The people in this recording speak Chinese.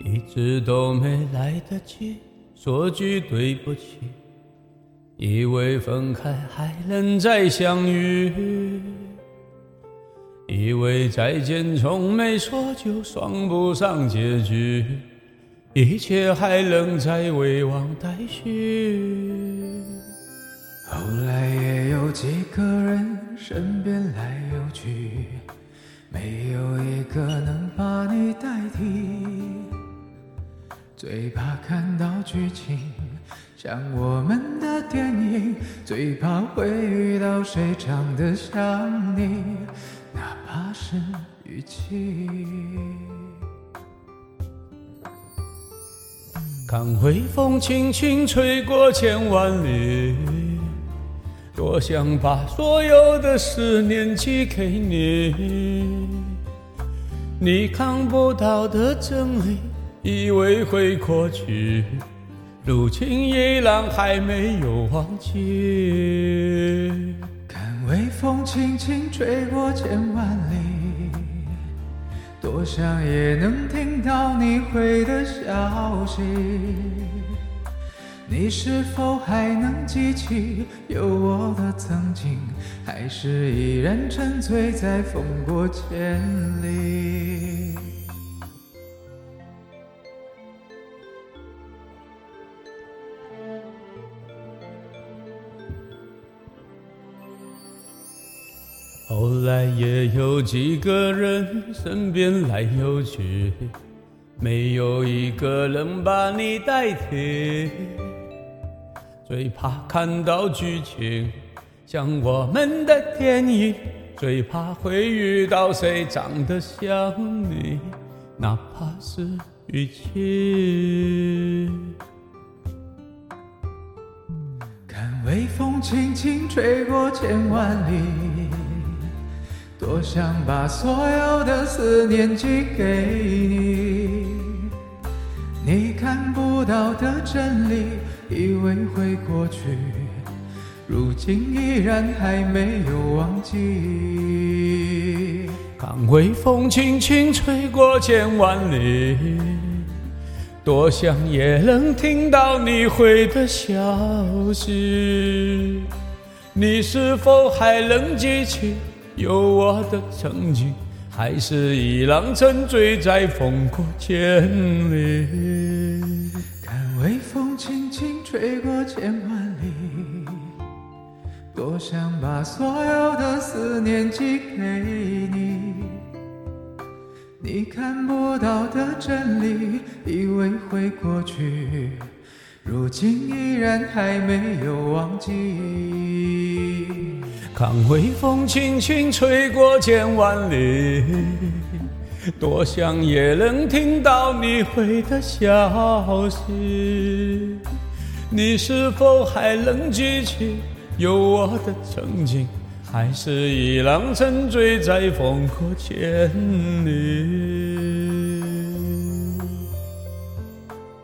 一直都没来得及说句对不起，以为分开还能再相遇，以为再见从没说就算不上结局，一切还能再未忘待续。 后来也有几个人身边来又去，没有一个能把你代替。最怕看到剧情像我们的电影，最怕会遇到谁长得像你，哪怕是雨季。 看微风轻轻吹过千万里，多想把所有的思念寄给你，你看不到的真理以为会过去，如今依然还没有忘记。 看微风轻轻吹过千万里，多想也能听到你回的消息，你是否还能记起有我的曾经，还是依然沉醉在风过千里。 后来也有几个人身边来又去，没有一个能把你代替。最怕看到剧情像我们的电影，最怕会遇到谁长得像你，哪怕是雨季。 看微风轻轻吹过千万里，多想把所有的思念寄给你，你看不到的真理以为会过去，如今依然还没有忘记。 看微风轻轻吹过千万里，多想也能听到你回的消息，你是否还能记起有我的曾经，还是已然沉醉在风过千里。 看微风轻轻吹过千万里，多想把所有的思念寄给你，你看不到的真理以为会过去，如今依然还没有忘记。 看微风轻轻吹过千万里，多想也能听到你回的消息，你是否还能记起有我的曾经，还是依然沉醉在风过千里。